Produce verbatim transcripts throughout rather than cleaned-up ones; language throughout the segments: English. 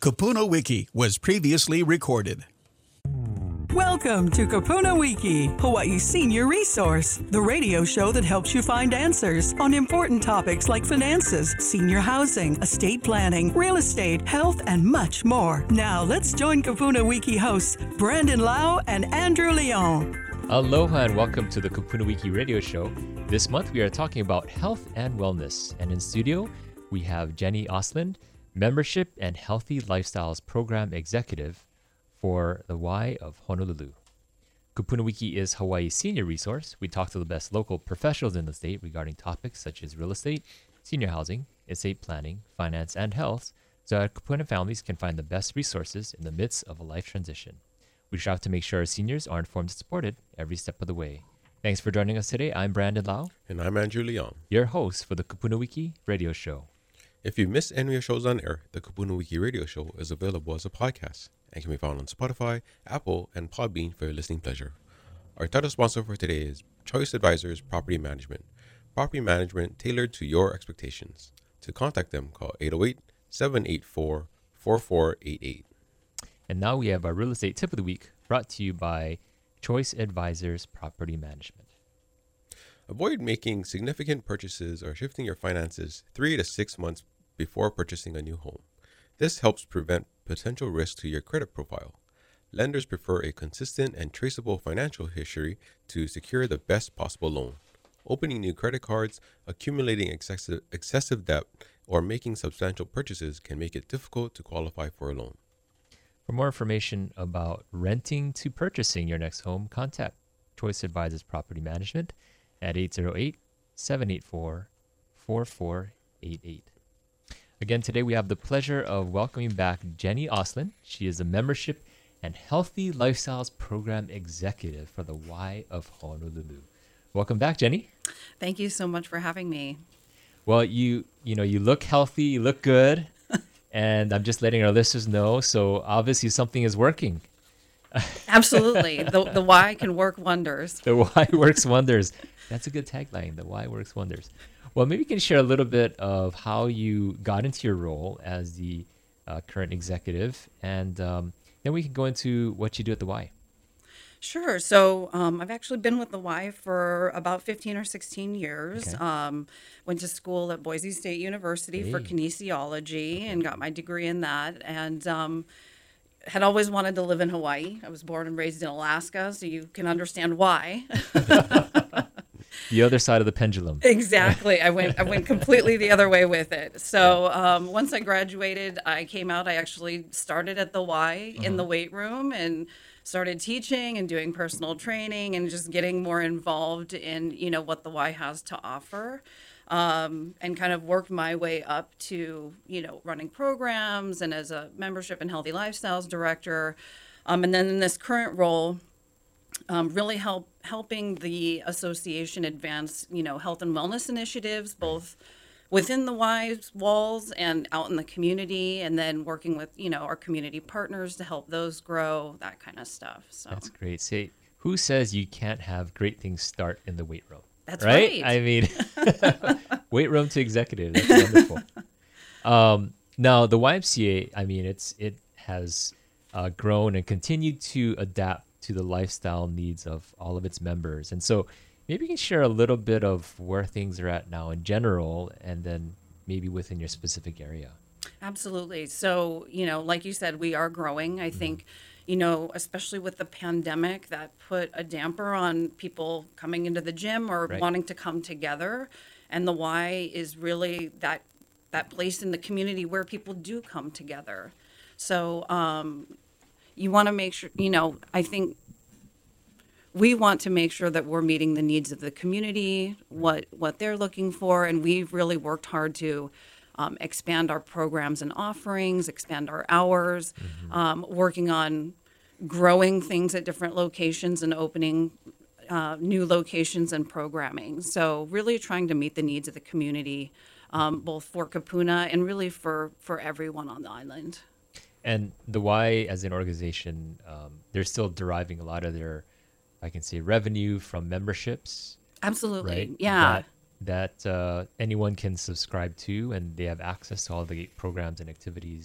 Kupuna Wiki was previously recorded. Welcome to Kupuna Wiki, Hawaii Senior Resource, the radio show that helps you find answers on important topics like finances, senior housing, estate planning, real estate, health, and much more. Now, let's join Kupuna Wiki hosts Brandon Lau and Andrew Leon. Aloha and welcome to the Kupuna Wiki radio show. This month we are talking about health and wellness. And in studio, we have Jenny Osland, Membership and Healthy Lifestyles Program Executive for the Y of Honolulu. Kupuna Wiki is Hawaii's senior resource. We talk to the best local professionals in the state regarding topics such as real estate, senior housing, estate planning, finance, and health, so our Kupuna families can find the best resources in the midst of a life transition. We strive to make sure our seniors are informed and supported every step of the way. Thanks for joining us today. I'm Brandon Lau. And I'm Andrew Leon, your host for the Kupuna Wiki radio show. If you missed any of your shows on air, the Kupuna Wiki radio show is available as a podcast and can be found on Spotify, Apple, and Podbean for your listening pleasure. Our title sponsor for today is Choice Advisors Property Management. Property management tailored to your expectations. To contact them, call eight oh eight, seven eight four, four four eight eight. And now we have our real estate tip of the week brought to you by Choice Advisors Property Management. Avoid making significant purchases or shifting your finances three to six months before purchasing a new home. This helps prevent potential risks to your credit profile. Lenders prefer a consistent and traceable financial history to secure the best possible loan. Opening new credit cards, accumulating excessive, excessive debt, or making substantial purchases can make it difficult to qualify for a loan. For more information about renting to purchasing your next home, contact Choice Advisors Property Management at eight oh eight, seven eight four, four four eight eight. Again, today we have the pleasure of welcoming back Jenny Osland. She is a Membership and Healthy Lifestyles Program Executive for the Y of Honolulu. Welcome back, Jenny. Thank you so much for having me. Well, you you know, you look healthy, you look good, and I'm just letting our listeners know, so obviously something is working. Absolutely. The the Y can work wonders. The Y works wonders. That's a good tagline. The Y works wonders. Well, maybe you can share a little bit of how you got into your role as the uh, current executive, and um, then we can go into what you do at the Y. Sure. So um, I've actually been with the Y for about fifteen or sixteen years. Okay. Um, went to school at Boise State University Hey. for kinesiology okay. and got my degree in that. And um, had always wanted to live in Hawaii. I was born and raised in Alaska, so you can understand why. The other side of the pendulum. Exactly. I went I went completely the other way with it. So um, once I graduated, I came out. I actually started at the Y uh-huh. in the weight room and started teaching and doing personal training and just getting more involved in, you know, what the Y has to offer. Um, and kind of worked my way up to, you know, running programs and as a membership and healthy lifestyles director. Um, and then in this current role, um, really help helping the association advance, you know, health and wellness initiatives, both within the Y's walls and out in the community, and then working with, you know, our community partners to help those grow, that kind of stuff. So that's great. Say, who says you can't have great things start in the weight room? That's right. right. I mean, weight room to executive. That's wonderful. Um, now, the Y M C A, I mean, it's it has uh, grown and continued to adapt to the lifestyle needs of all of its members. And so maybe you can share a little bit of where things are at now in general, and then maybe within your specific area. Absolutely. So, you know, like you said, we are growing. I mm-hmm. think, you know, especially with the pandemic, that put a damper on people coming into the gym or right. wanting to come together. And the Y is really that that place in the community where people do come together. So um, you want to make sure, you know, I think we want to make sure that we're meeting the needs of the community, what what they're looking for. And we've really worked hard to Um, expand our programs and offerings, expand our hours, mm-hmm. um, working on growing things at different locations and opening uh, new locations and programming. So really trying to meet the needs of the community, um, both for Kupuna and really for, for everyone on the island. And the Y as an organization, um, they're still deriving a lot of their, I can say, revenue from memberships. Absolutely, right? yeah. That, that uh, anyone can subscribe to, and they have access to all the programs and activities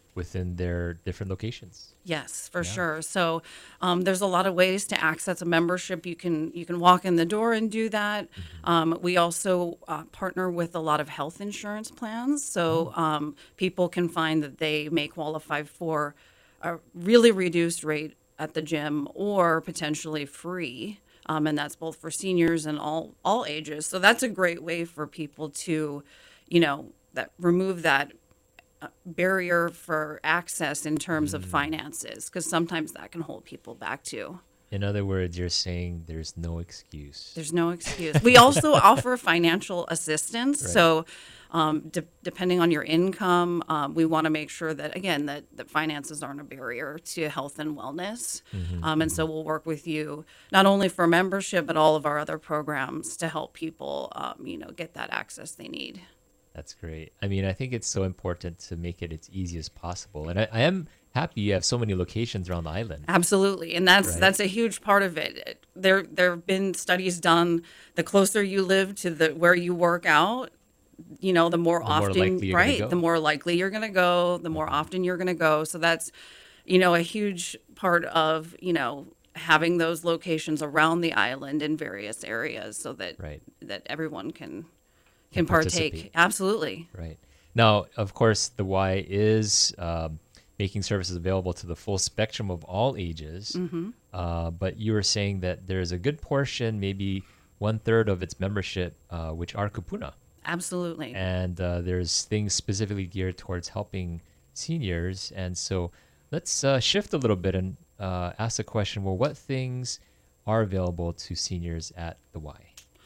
within their different locations. Yes, for Yeah. sure. So um, there's a lot of ways to access a membership. You can you can walk in the door and do that. Mm-hmm. Um, we also uh, partner with a lot of health insurance plans, so Oh. um, people can find that they may qualify for a really reduced rate at the gym or potentially free. Um, and that's both for seniors and all all ages. So that's a great way for people to, you know, that remove that uh, barrier for access in terms of finances, because sometimes that can hold people back too. In other words, you're saying there's no excuse. There's no excuse. We also offer financial assistance. Right. So, um, de- depending on your income, um, we want to make sure that, again, that, that finances aren't a barrier to health and wellness. Mm-hmm. Um, and so we'll work with you not only for membership, but all of our other programs to help people, um, you know, get that access they need. That's great. I mean, I think it's so important to make it as easy as possible. And I, I am happy you have so many locations around the island. Absolutely, and that's Right. that's a huge part of it. There there have been studies done. The closer you live to the where you work out, you know, the more The more often, likely you're gonna right? go. The more likely you're going to go. The more often you're going to go. So that's, you know, a huge part of, you know, having those locations around the island in various areas, so that Right. that everyone can Can can partake. participate. Absolutely. Right. Now, of course, the Y is um, making services available to the full spectrum of all ages. Mm-hmm. Uh, but you were saying that there's a good portion, maybe one third of its membership, uh, which are kupuna. Absolutely. And uh, there's things specifically geared towards helping seniors. And so let's uh, shift a little bit and uh, ask the question, well, what things are available to seniors at the Y?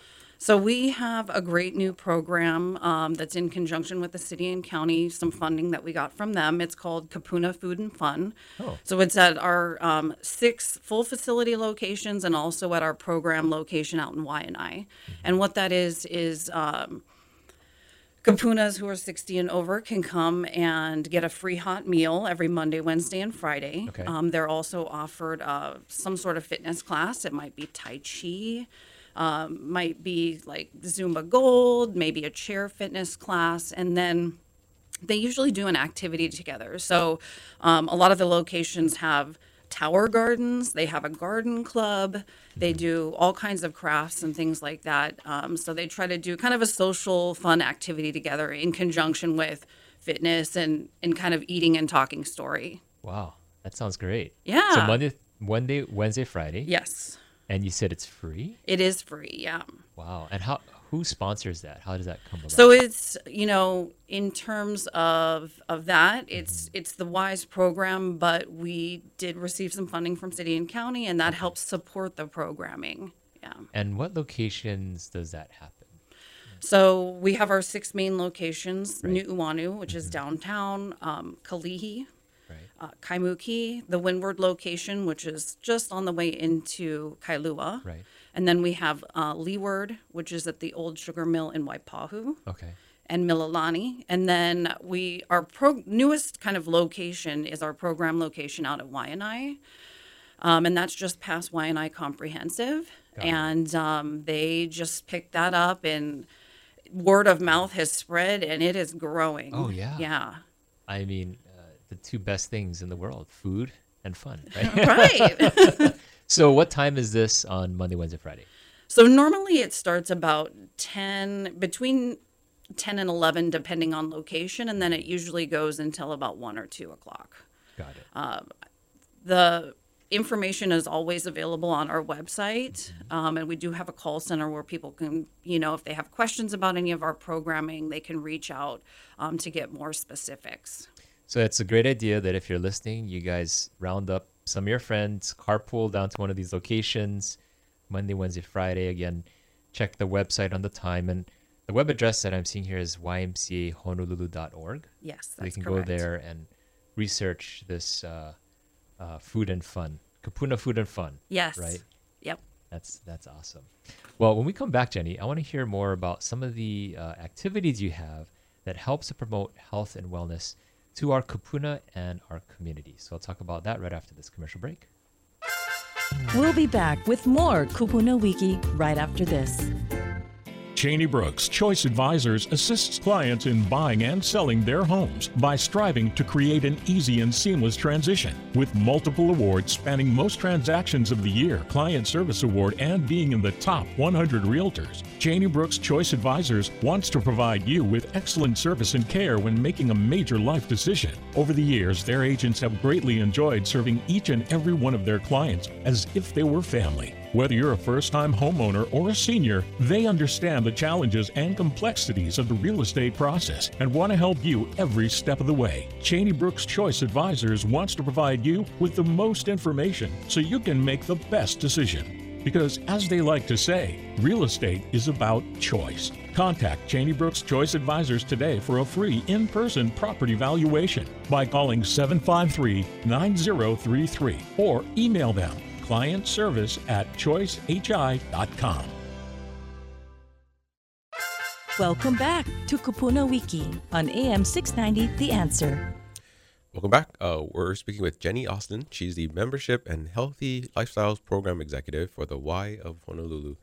So we have a great new program um, that's in conjunction with the city and county, some funding that we got from them. It's called Kapuna Food and Fun. Oh. So it's at our um, six full facility locations and also at our program location out in Waianae. Mm-hmm. And what that is, is um, Kapunas who are sixty and over can come and get a free hot meal every Monday, Wednesday, and Friday. Okay. Um, they're also offered uh, some sort of fitness class. It might be Tai Chi. Um, might be like Zumba Gold, maybe a chair fitness class, and then they usually do an activity together. So um, a lot of the locations have tower gardens, they have a garden club, they do all kinds of crafts and things like that. Um, so they try to do kind of a social, fun activity together in conjunction with fitness and, and kind of eating and talking story. Wow, that sounds great. Yeah. So Monday, Monday, Wednesday, Friday. Yes, And you said it's free? it is free, yeah. Wow. And how who sponsors that? How does that come about? So it's, you know, in terms of of that, it's it's the WISE program, but we did receive some funding from city and county, and that helps support the programming. Yeah. And what locations does that happen? So we have our six main locations: Right. Nu'uanu, which is downtown, um, Kalihi, Right. uh, Kaimuki, the Windward location, which is just on the way into Kailua. Right. And then we have uh, Leeward, which is at the old sugar mill in Waipahu. Okay. And Mililani. And then we our pro, newest kind of location is our program location out at Waianae. Um, and that's just past Waianae Comprehensive. Got it. And um, they just picked that up, and word of mouth has spread, and it is growing. Oh, yeah. Yeah. I mean, uh, the two best things in the world, food and fun, right? Right. So what time is this on Monday, Wednesday, Friday? So normally it starts about ten, between ten and eleven, depending on location. And then it usually goes until about one or two o'clock. Got it. The information is always available on our website. Um, and we do have a call center where people can, you know, if they have questions about any of our programming, they can reach out um, to get more specifics. So it's a great idea that if you're listening, you guys round up some of your friends, carpool down to one of these locations, Monday, Wednesday, Friday. Again, check the website on the time. And the web address that I'm seeing here is y m c a honolulu dot org. Yes, So you that's can correct. go there and research this uh, uh, food and fun. Kapuna Food and Fun. Yes. Right? Yep. That's that's awesome. Well, when we come back, Jenny, I want to hear more about some of the uh, activities you have that helps to promote health and wellness to our kupuna and our community. So I'll talk about that right after this commercial break. We'll be back with more Kupuna Wiki right after this. Cheney Brooks Choice Advisors assists clients in buying and selling their homes by striving to create an easy and seamless transition. With multiple awards spanning most transactions of the year, Client Service Award, and being in the top one hundred realtors, Cheney Brooks Choice Advisors wants to provide you with excellent service and care when making a major life decision. Over the years, their agents have greatly enjoyed serving each and every one of their clients as if they were family. Whether you're a first-time homeowner or a senior, they understand the challenges and complexities of the real estate process and want to help you every step of the way. Cheney Brooks Choice Advisors wants to provide you with the most information so you can make the best decision. Because, as they like to say, real estate is about choice. Contact Cheney Brooks Choice Advisors today for a free in-person property valuation by calling seven five three, nine zero three three or email them client service at choice h i dot com. Welcome back to Kupuna Wiki on A M six ninety The Answer. Welcome back. Uh, we're speaking with Jenny Austin. She's the Membership and Healthy Lifestyles Program Executive for the Y of Honolulu.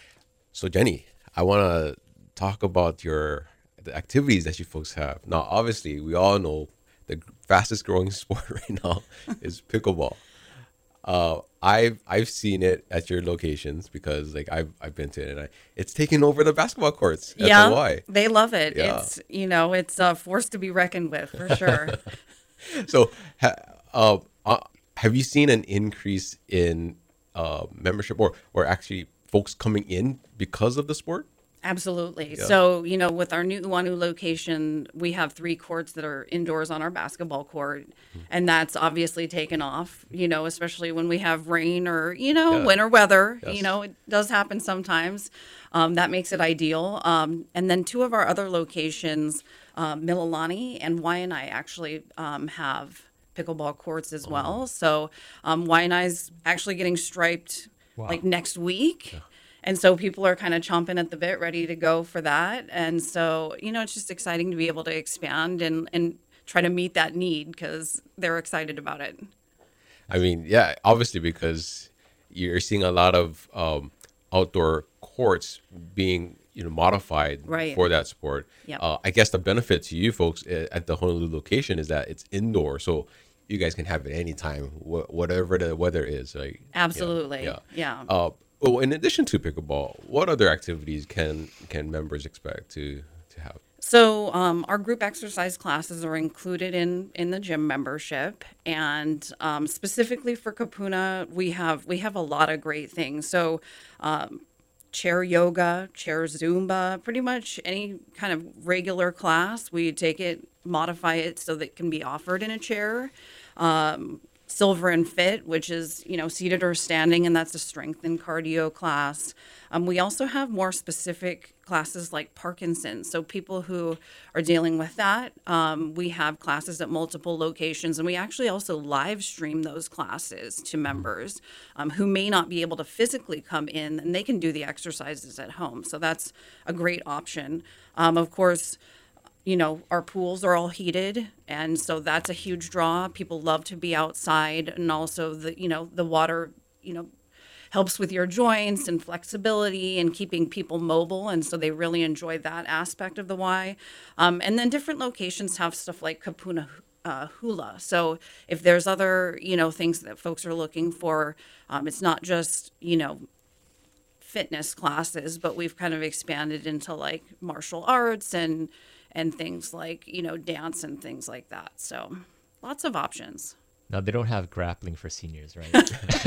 So, Jenny, I want to talk about your the activities that you folks have. Now, obviously, we all know the fastest growing sport right now is pickleball. Uh, I've I've seen it at your locations because like I've I've been to it and I, it's taken over the basketball courts at yeah, the Y. They love it. Yeah. It's you know it's a force to be reckoned with for sure. So, ha, uh, uh, have you seen an increase in uh, membership or or actually folks coming in because of the sport? Absolutely. Yeah. So, you know, with our new Nu'uanu location, we have three courts that are indoors on our basketball court. Mm-hmm. And that's obviously taken off, you know, especially when we have rain or, you know, Yeah. winter weather. Yes. You know, it does happen sometimes. Um, that makes it ideal. Um, and then two of our other locations, um, Mililani and Waianae, actually um, have pickleball courts as well. So um, Waianae's actually getting striped Wow. like next week. Yeah. And so people are kind of chomping at the bit, ready to go for that. And so, you know, it's just exciting to be able to expand and, and try to meet that need because they're excited about it. I mean, yeah, obviously because you're seeing a lot of um, outdoor courts being, you know, modified Right. for that sport. Yep. Uh, I guess the benefit to you folks at the Honolulu location is that it's indoor, so you guys can have it anytime, wh- whatever the weather is. Like, Absolutely. Yeah. Yeah. Uh, oh, in addition to pickleball, what other activities can can members expect to to have? So um, our group exercise classes are included in, in the gym membership, and um, specifically for Kupuna, we have we have a lot of great things. So um, chair yoga, chair Zumba, pretty much any kind of regular class, we take it, modify it so that it can be offered in a chair. Um, Silver and Fit, which is, you know, seated or standing, and that's a strength and cardio class. Um, we also have more specific classes like Parkinson's. So people who are dealing with that, um, we have classes at multiple locations, and we actually also live stream those classes to members um, who may not be able to physically come in, and they can do the exercises at home. So that's a great option. Um, of course, you know, our pools are all heated, and so that's a huge draw. People love to be outside, and also the, you know, the water, you know, helps with your joints and flexibility and keeping people mobile, and so they really enjoy that aspect of the Y. Um, and then different locations have stuff like Kupuna uh, Hula. So if there's other, you know, things that folks are looking for, um, it's not just, you know, fitness classes, but we've kind of expanded into like martial arts and and things like, you know, dance and things like that. So lots of options. Now, they don't have grappling for seniors, right?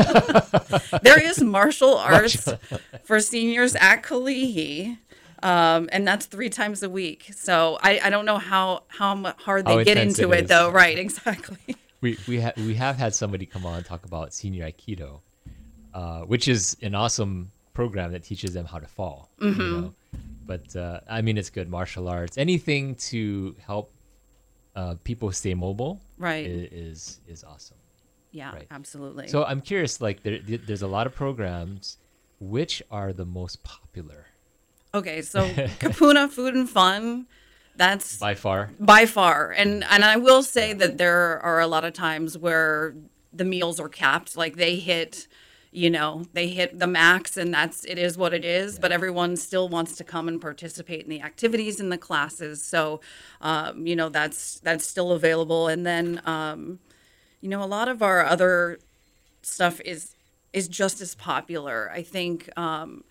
There is martial arts for seniors at Kalihi, um, and that's three times a week. So I, I don't know how, how mu- hard they How get intense into it it, is. though. Right, exactly. we we, ha- we have had somebody come on and talk about senior Aikido, uh, which is an awesome program that teaches them how to fall. Mm-hmm. You know? But, uh, I mean, it's good. Martial arts, anything to help uh, people stay mobile Right. i- is is awesome. Yeah, Right. absolutely. So I'm curious, like, there, there's a lot of programs. Which are the most popular? Okay, so Kupuna Food and Fun, that's By far? by far. And and I will say that there are a lot of times where the meals are capped, like they hit, you know, they hit the max and that's, it is what it is, Yeah. but everyone still wants to come and participate in the activities in the classes. So, um, you know, that's, that's still available. And then, um, you know, a lot of our other stuff is, is just as popular. I think, um,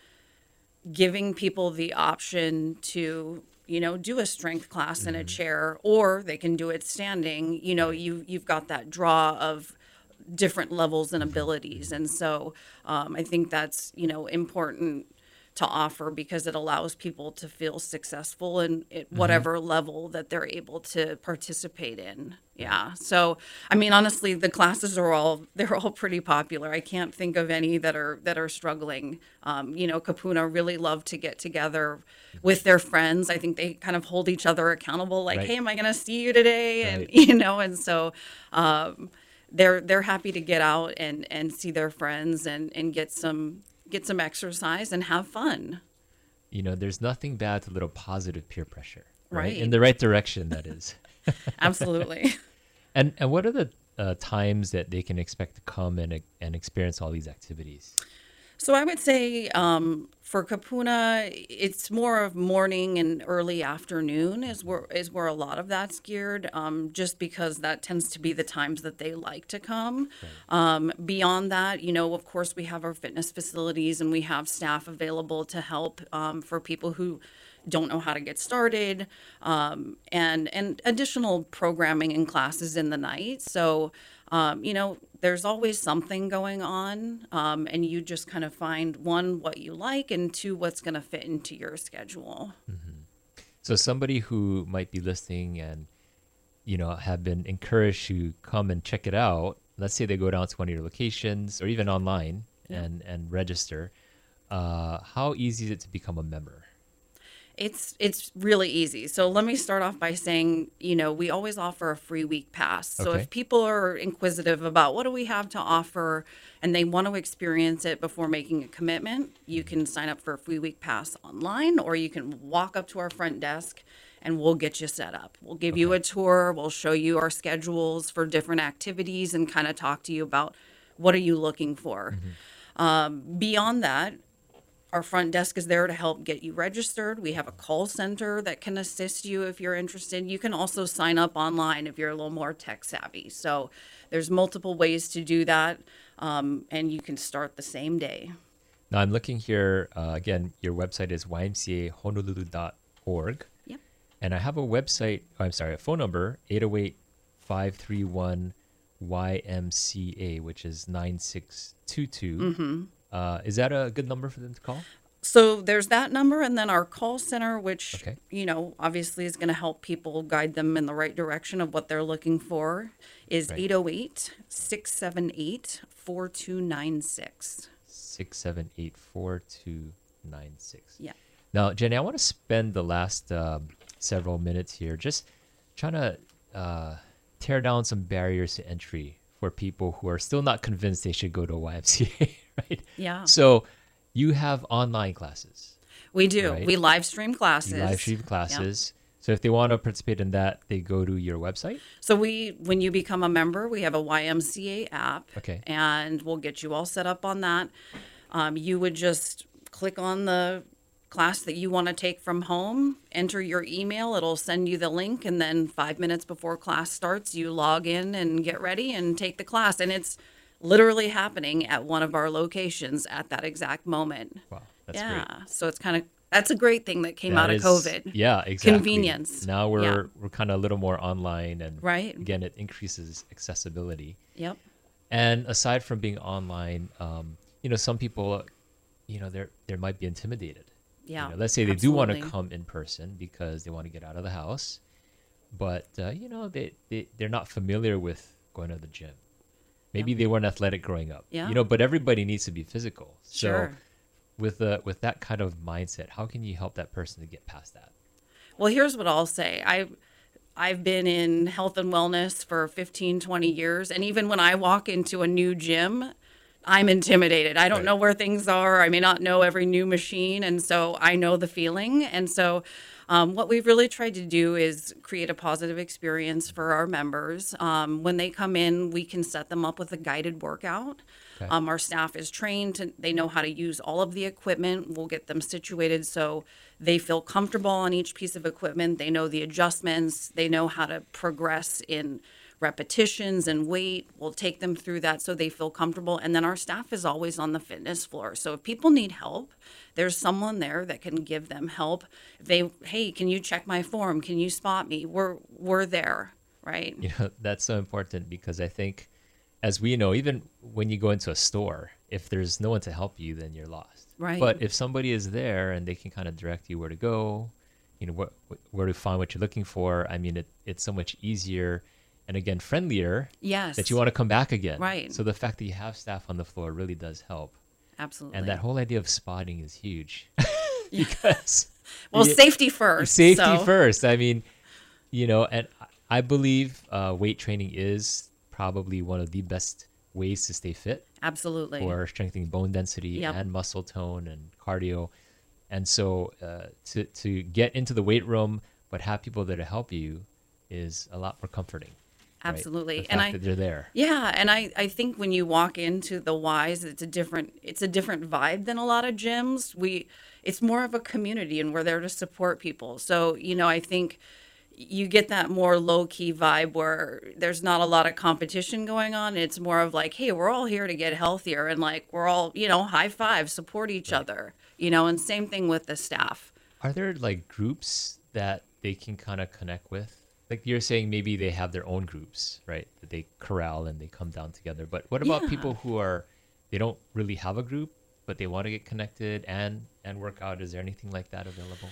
giving people the option to, you know, do a strength class in a chair, or they can do it standing, you know, you, you've got that draw of different levels and abilities. And so um, I think that's, you know, important to offer because it allows people to feel successful in at whatever mm-hmm. level that they're able to participate in. Yeah. So, I mean, honestly, the classes are all, they're all pretty popular. I can't think of any that are, that are struggling. Um, you know, Kupuna really love to get together with their friends. I think they kind of hold each other accountable, like, right. hey, am I going to see you today? Right. And, you know, and so, um, they're, they're happy to get out and, and see their friends and, and get some, get some exercise and have fun. You know, there's nothing bad to a little positive peer pressure, right? Right. In the right direction, that is. Absolutely. And and what are the uh, times that they can expect to come and and experience all these activities? So I would say um, for Kupuna, it's more of morning and early afternoon is where is where a lot of that's geared, um, just because that tends to be the times that they like to come. Right. Um, beyond that, you know, of course, we have our fitness facilities and we have staff available to help um, for people who don't know how to get started, um, and and additional programming and classes in the night. So, um, you know, there's always something going on, um, and you just kind of find, one, what you like, and two, what's going to fit into your schedule. Mm-hmm. So somebody who might be listening and, you know, have been encouraged to come and check it out, let's say they go down to one of your locations or even online yeah. and, and register, uh, how easy is it to become a member? It's it's really easy. So let me start off by saying, you know, we always offer a free week pass. So okay. if people are inquisitive about what do we have to offer and they want to experience it before making a commitment, you can sign up for a free week pass online, or you can walk up to our front desk and we'll get you set up. We'll give okay. you a tour. We'll show you our schedules for different activities and kind of talk to you about what are you looking for. Mm-hmm. Um, beyond that, our front desk is there to help get you registered. We have a call center that can assist you if you're interested. You can also sign up online if you're a little more tech savvy. So there's multiple ways to do that, um, and you can start the same day. Now I'm looking here, uh, again, your website is y m c a honolulu dot org. Yep. And I have a website, oh, I'm sorry, a phone number, eight oh eight, five three one, Y M C A, which is nine six two two. Mm-hmm. Uh, is that a good number for them to call? So there's that number, and then our call center, which, okay. you know, obviously is going to help people, guide them in the right direction of what they're looking for, is right. eight oh eight, six seven eight, four two nine six. six seven eight, four two nine six. Yeah. Now, Jenny, I want to spend the last uh, several minutes here just trying to uh, tear down some barriers to entry for people who are still not convinced they should go to a Y M C A, right? Yeah. So you have online classes. We do. Right? We live stream classes. You live stream classes. Yep. So if they want to participate in that, they go to your website? So we, when you become a member, we have a Y M C A app. Okay. And we'll get you all set up on that. Um, you would just click on the class that you want to take from home, enter your email, it'll send you the link, and then five minutes before class starts, you log in and get ready and take the class. And it's literally happening at one of our locations at that exact moment. Wow, that's yeah. great. So it's kind of, that's a great thing that came that out is, of COVID. Yeah, exactly. Convenience. Now we're yeah. we're kind of a little more online, and right. again, it increases accessibility. Yep. And aside from being online, um, you know, some people, you know, they're they might be intimidated. Yeah. You know, let's say they absolutely. do want to come in person because they want to get out of the house, but uh, you know, they, they they're not familiar with going to the gym. Maybe yep. they weren't athletic growing up. Yeah. You know, but everybody needs to be physical. So sure. with the with that kind of mindset, how can you help that person to get past that? Well, here's what I'll say. I I've been in health and wellness for fifteen, twenty years, and even when I walk into a new gym, I'm intimidated. I don't Right. know where things are. I may not know every new machine. And so I know the feeling. And so um, what we've really tried to do is create a positive experience for our members. Um, when they come in, we can set them up with a guided workout. Okay. Um, our staff is trained. To, they know how to use all of the equipment. We'll get them situated so they feel comfortable on each piece of equipment. They know the adjustments. They know how to progress in repetitions and weight. We'll take them through that so they feel comfortable. And then our staff is always on the fitness floor. So if people need help, there's someone there that can give them help. If they, hey, can you check my form? Can you spot me? We're we're there, right? You know, that's so important because I think, as we know, even when you go into a store, if there's no one to help you, then you're lost. Right. But if somebody is there and they can kind of direct you where to go, you know, what, where to find what you're looking for, I mean, it, it's so much easier and, again, friendlier Yes. that you want to come back again. Right. So the fact that you have staff on the floor really does help. Absolutely. And that whole idea of spotting is huge because well, you- safety first. Safety so- first. I mean, you know, and I believe uh, weight training is probably one of the best ways to stay fit Absolutely. for strengthening bone density Yep. and muscle tone and cardio. And so uh, to, to get into the weight room but have people there to help you is a lot more comforting. right? Absolutely. The And fact I that they're there. Yeah, and I, I think when you walk into the Y's, it's a different it's a different vibe than a lot of gyms. We it's more of a community, and we're there to support people. So, you know, I think you get that more low key vibe where there's not a lot of competition going on. It's more of like, hey, we're all here to get healthier, and like we're all, you know, high five, support each other, you know, and same thing with the staff. Are there like groups that they can kind of connect with? Like you're saying, maybe they have their own groups, right? That they corral and they come down together. But what about Yeah. people who are, they don't really have a group, but they want to get connected and and work out? Is there anything like that available?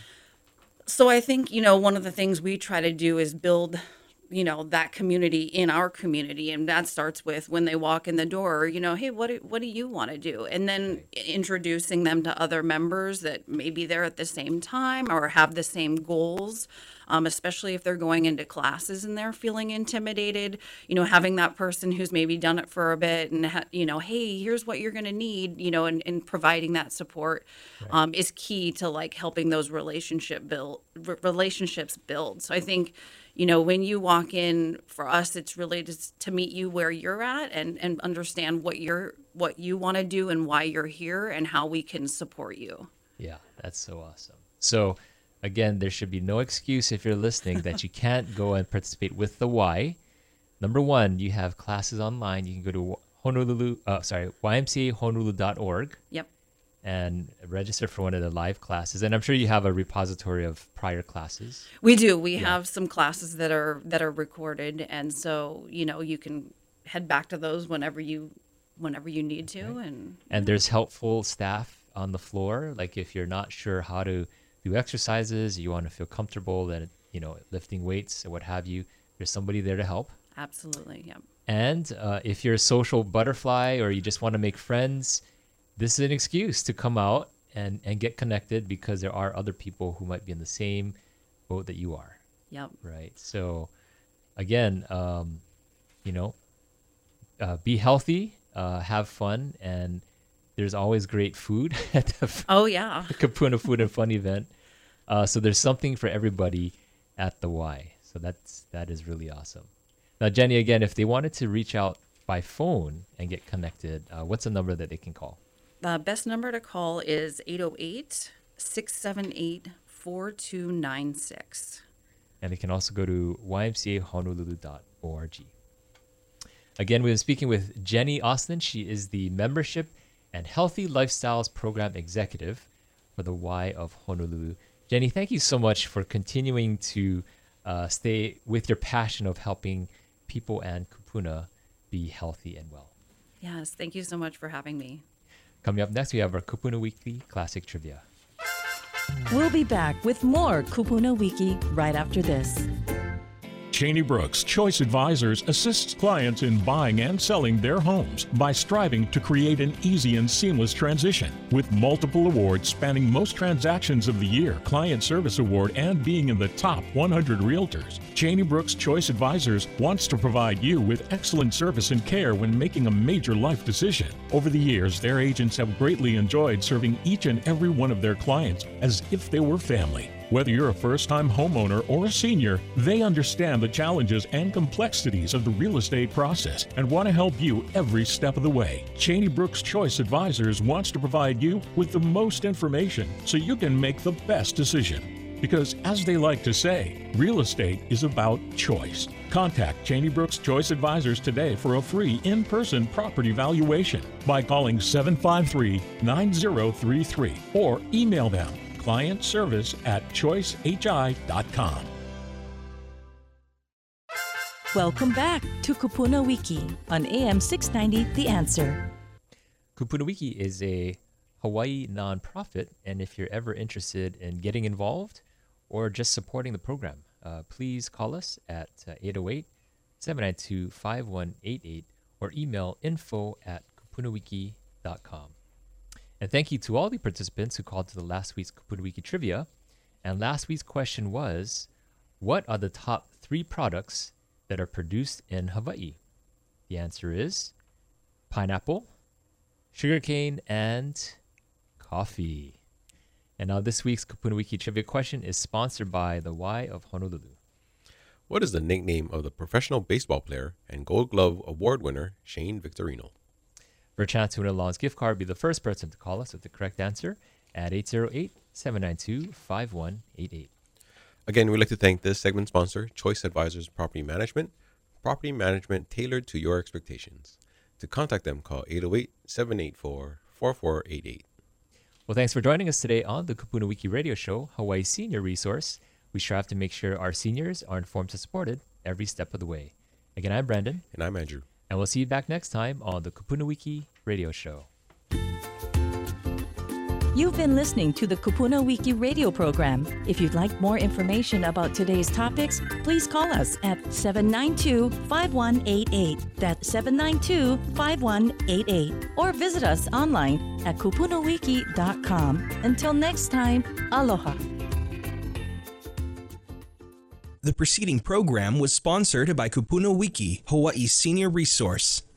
So I think, you know, one of the things we try to do is build, you know, that community in our community. And that starts with when they walk in the door, you know, hey, what do, what do you want to do? And then introducing them to other members that maybe they're at the same time or have the same goals, um, especially if they're going into classes and they're feeling intimidated, you know, having that person who's maybe done it for a bit and, ha- you know, hey, here's what you're going to need, you know, and, and providing that support um, is key to like helping those relationship build r- relationships build. So I think, you know, when you walk in, for us, it's really just to meet you where you're at and, and understand what you're what you want to do and why you're here and how we can support you. Yeah, that's so awesome. So again, there should be no excuse if you're listening that you can't go and participate with the Y. Number one, you have classes online. You can go to Honolulu, uh, sorry, Y M C A honolulu dot org Yep. and register for one of the live classes. And I'm sure you have a repository of prior classes. We do. We have some classes that are that are recorded, and so you know you can head back to those whenever you whenever you need to. And And there's helpful staff on the floor. Like if you're not sure how to do exercises, you want to feel comfortable that, you know, lifting weights or what have you, there's somebody there to help. absolutely, yeah. And uh, if you're a social butterfly or you just want to make friends, this is an excuse to come out and, and get connected because there are other people who might be in the same boat that you are, Yep. right? So again, um, you know, uh, be healthy, uh, have fun, and there's always great food at the Oh yeah. Kupuna Food and Fun event. Uh, so there's something for everybody at the Y. So that's that is really awesome. Now, Jenny, again, if they wanted to reach out by phone and get connected, uh, what's the number that they can call? The best number to call is eight oh eight, six seven eight, four two nine six. And they can also go to Y M C A honolulu dot org. Again, we've been speaking with Jenny Austin. She is the Membership and Healthy Lifestyles Program Executive for the Y of Honolulu. Jenny, thank you so much for continuing to uh, stay with your passion of helping people and Kupuna be healthy and well. Yes, thank you so much for having me. Coming up next, we have our Kupuna Weekly Classic Trivia. We'll be back with more Kupuna Wiki right after this. Cheney Brooks Choice Advisors assists clients in buying and selling their homes by striving to create an easy and seamless transition. With multiple awards spanning most transactions of the year, Client Service Award, and being in the top one hundred realtors, Cheney Brooks Choice Advisors wants to provide you with excellent service and care when making a major life decision. Over the years, their agents have greatly enjoyed serving each and every one of their clients as if they were family. Whether you're a first-time homeowner or a senior, they understand the challenges and complexities of the real estate process and want to help you every step of the way. Cheney Brooks Choice Advisors wants to provide you with the most information so you can make the best decision. Because, as they like to say, real estate is about choice. Contact Cheney Brooks Choice Advisors today for a free in-person property valuation by calling seven five three, nine zero three three or email them client service at choice h i dot com. Welcome back to Kupuna Wiki on A M six ninety The Answer. Kupuna Wiki is a Hawaii nonprofit, and if you're ever interested in getting involved or just supporting the program, uh, please call us at uh, eight oh eight, seven nine two, five one eight eight or email info at kupunawiki dot com. And thank you to all the participants who called to the last week's Kupuna Wiki Trivia. And last week's question was, what are the top three products that are produced in Hawaii? The answer is pineapple, sugarcane, and coffee. And now this week's Kupuna Wiki Trivia question is sponsored by the Y of Honolulu. What is the nickname of the professional baseball player and Gold Glove Award winner Shane Victorino? For a chance to win a Long's gift card, be the first person to call us with the correct answer at eight oh eight, seven nine two, five one eight eight. Again, we'd like to thank this segment sponsor, Choice Advisors Property Management, property management tailored to your expectations. To contact them, call eight oh eight, seven eight four, four four eight eight. Well, thanks for joining us today on the Kupuna Wiki Radio Show, Hawaii's senior resource. We strive to make sure our seniors are informed and supported every step of the way. Again, I'm Brandon. And I'm Andrew. And we'll see you back next time on the Kupuna Wiki Radio Show. You've been listening to the Kupuna Wiki radio program. If you'd like more information about today's topics, please call us at seven nine two, five one eight eight. That's seven nine two, five one eight eight. Or visit us online at kupunawiki dot com. Until next time, aloha. The preceding program was sponsored by Kupuna Wiki, Hawaii's senior resource.